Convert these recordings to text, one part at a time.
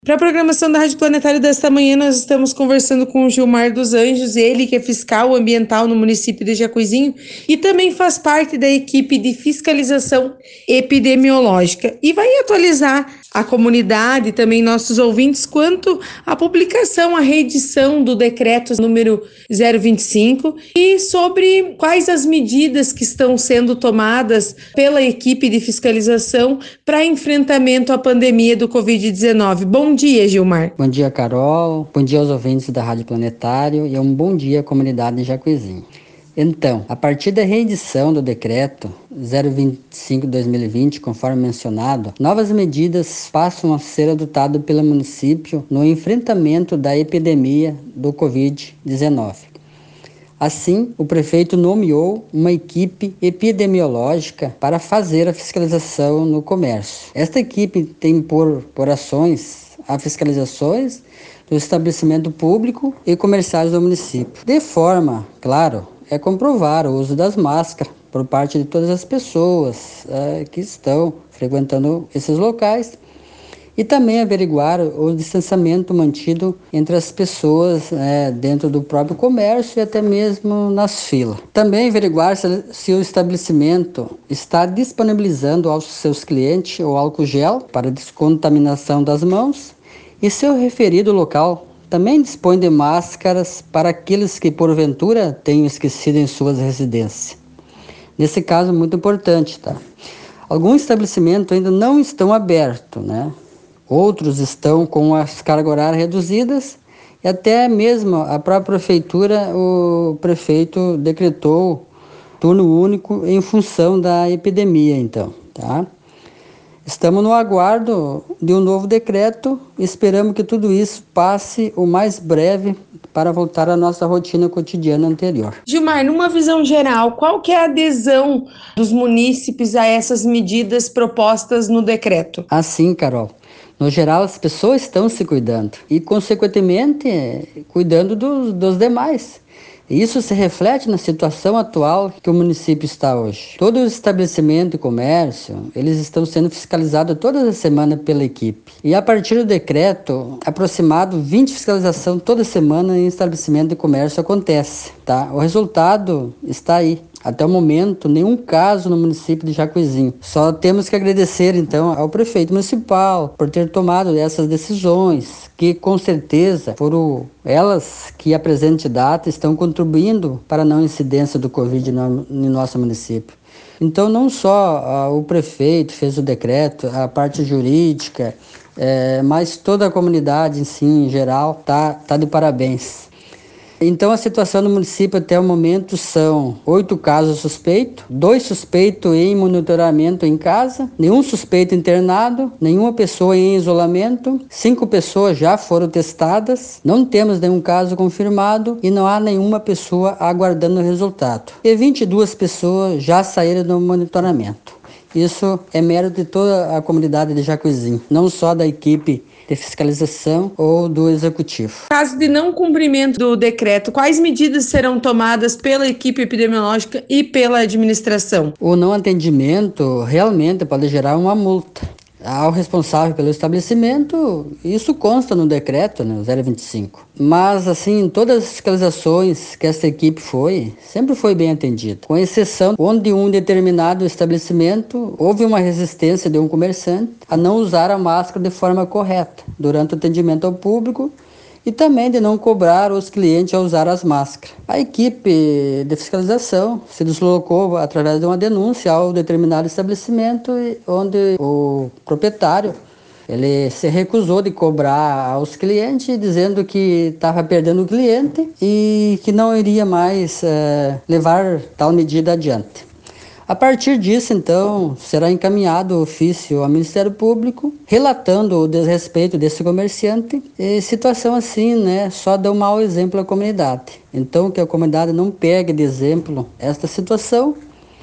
Para a programação da Rádio Planetário desta manhã, nós estamos conversando com o Gilmar dos Anjos, ele que é fiscal ambiental no município de Jacuizinho e também faz parte da equipe de fiscalização epidemiológica e vai atualizar a comunidade e também nossos ouvintes quanto à publicação, à reedição do decreto número 025 e sobre quais as medidas que estão sendo tomadas pela equipe de fiscalização para enfrentamento à pandemia do Covid-19. Bom dia, Gilmar. Bom dia, Carol. Bom dia aos ouvintes da Rádio Planetário e um bom dia à comunidade de Jacuizinho. Então, a partir da reedição do decreto 025/2020, conforme mencionado, novas medidas passam a ser adotadas pelo município no enfrentamento da epidemia do Covid-19. Assim, o prefeito nomeou uma equipe epidemiológica para fazer a fiscalização no comércio. Esta equipe tem por ações a fiscalizações do estabelecimento público e comerciais do município. De forma, claro, comprovar o uso das máscaras por parte de todas as pessoas que estão frequentando esses locais e também averiguar o distanciamento mantido entre as pessoas dentro do próprio comércio e até mesmo nas filas. Também averiguar se o estabelecimento está disponibilizando aos seus clientes o álcool gel para descontaminação das mãos e se o referido local também dispõe de máscaras para aqueles que porventura tenham esquecido em suas residências. Nesse caso, muito importante, tá? Alguns estabelecimentos ainda não estão abertos, né? Outros estão com as cargas horárias reduzidas e até mesmo a própria prefeitura, o prefeito decretou turno único em função da epidemia, então, tá? Estamos no aguardo de um novo decreto e esperamos que tudo isso passe o mais breve para voltar à nossa rotina cotidiana anterior. Gilmar, numa visão geral, qual que é a adesão dos munícipes a essas medidas propostas no decreto? Assim, Carol, no geral as pessoas estão se cuidando e, consequentemente, cuidando dos demais. Isso se reflete na situação atual que o município está hoje. Todos os estabelecimentos e comércio, eles estão sendo fiscalizados todas as semanas pela equipe. E a partir do decreto, aproximado 20 fiscalizações toda semana em estabelecimento e comércio acontece, tá? O resultado está aí. Até o momento, nenhum caso no município de Jacuizinho. Só temos que agradecer, então, ao prefeito municipal por ter tomado essas decisões, que com certeza foram elas que, a presente data, estão contribuindo para a não incidência do Covid no nosso município. Então, não só o prefeito fez o decreto, a parte jurídica, mas toda a comunidade em si, em geral, tá de parabéns. Então, a situação no município até o momento são 8 casos suspeitos, 2 suspeitos em monitoramento em casa, nenhum suspeito internado, nenhuma pessoa em isolamento, 5 pessoas já foram testadas, não temos nenhum caso confirmado e não há nenhuma pessoa aguardando o resultado. E 22 pessoas já saíram do monitoramento. Isso é mérito de toda a comunidade de Jacuizinho, não só da equipe de fiscalização ou do executivo. No caso de não cumprimento do decreto, quais medidas serão tomadas pela equipe epidemiológica e pela administração? O não atendimento realmente pode gerar uma multa ao responsável pelo estabelecimento. Isso consta no decreto, né, 025. Mas, assim, todas as fiscalizações que essa equipe sempre foi bem atendida. Com exceção onde um determinado estabelecimento houve uma resistência de um comerciante a não usar a máscara de forma correta durante o atendimento ao público e também de não cobrar os clientes a usar as máscaras. A equipe de fiscalização se deslocou através de uma denúncia ao determinado estabelecimento, onde o proprietário ele se recusou de cobrar aos clientes, dizendo que estava perdendo o cliente e que não iria mais levar tal medida adiante. A partir disso, então, será encaminhado o ofício ao Ministério Público, relatando o desrespeito desse comerciante. E situação assim, né, só dá um mau exemplo à comunidade. Então, que a comunidade não pegue de exemplo esta situação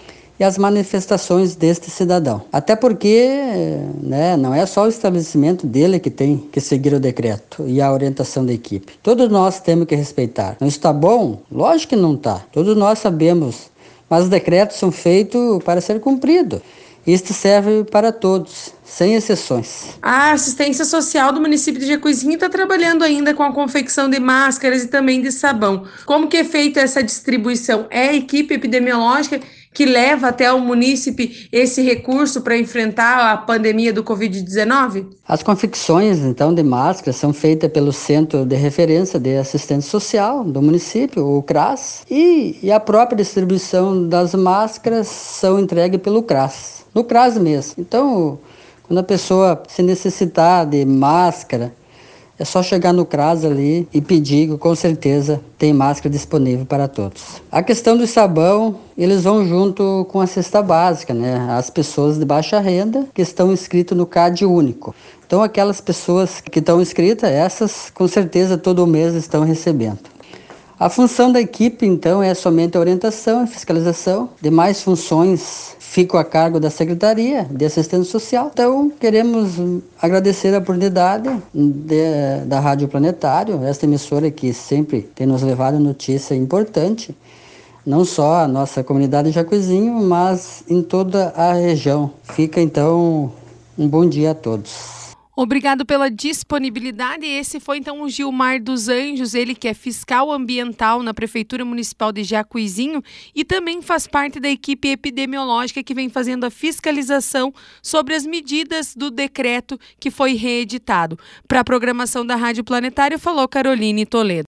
e as manifestações deste cidadão. Até porque, né, não é só o estabelecimento dele que tem que seguir o decreto e a orientação da equipe. Todos nós temos que respeitar. Não está bom? Lógico que não está. Todos nós sabemos. Mas os decretos são feitos para ser cumpridos. Isto serve para todos, sem exceções. A assistência social do município de Jacuizinho está trabalhando ainda com a confecção de máscaras e também de sabão. Como que é feita essa distribuição? É a equipe epidemiológica que leva até o munícipe esse recurso para enfrentar a pandemia do Covid-19? As confecções, então, de máscaras são feitas pelo Centro de Referência de Assistência Social do município, o CRAS, e a própria distribuição das máscaras são entregues pelo CRAS, no CRAS mesmo. Então, quando a pessoa se necessitar de máscara, é só chegar no CRAS ali e pedir, que com certeza tem máscara disponível para todos. A questão do sabão, eles vão junto com a cesta básica, né? As pessoas de baixa renda que estão inscritas no CAD único. Então, aquelas pessoas que estão inscritas, essas com certeza todo mês estão recebendo. A função da equipe, então, é somente a orientação e fiscalização. Demais funções ficam a cargo da Secretaria de Assistência Social. Então, queremos agradecer a oportunidade da Rádio Planetário, esta emissora que sempre tem nos levado notícia importante, não só a nossa comunidade de Jacuizinho, mas em toda a região. Fica, então, um bom dia a todos. Obrigado pela disponibilidade. Esse foi então o Gilmar dos Anjos, ele que é fiscal ambiental na Prefeitura Municipal de Jacuizinho e também faz parte da equipe epidemiológica que vem fazendo a fiscalização sobre as medidas do decreto que foi reeditado. Para a programação da Rádio Planetário, falou Caroline Toledo.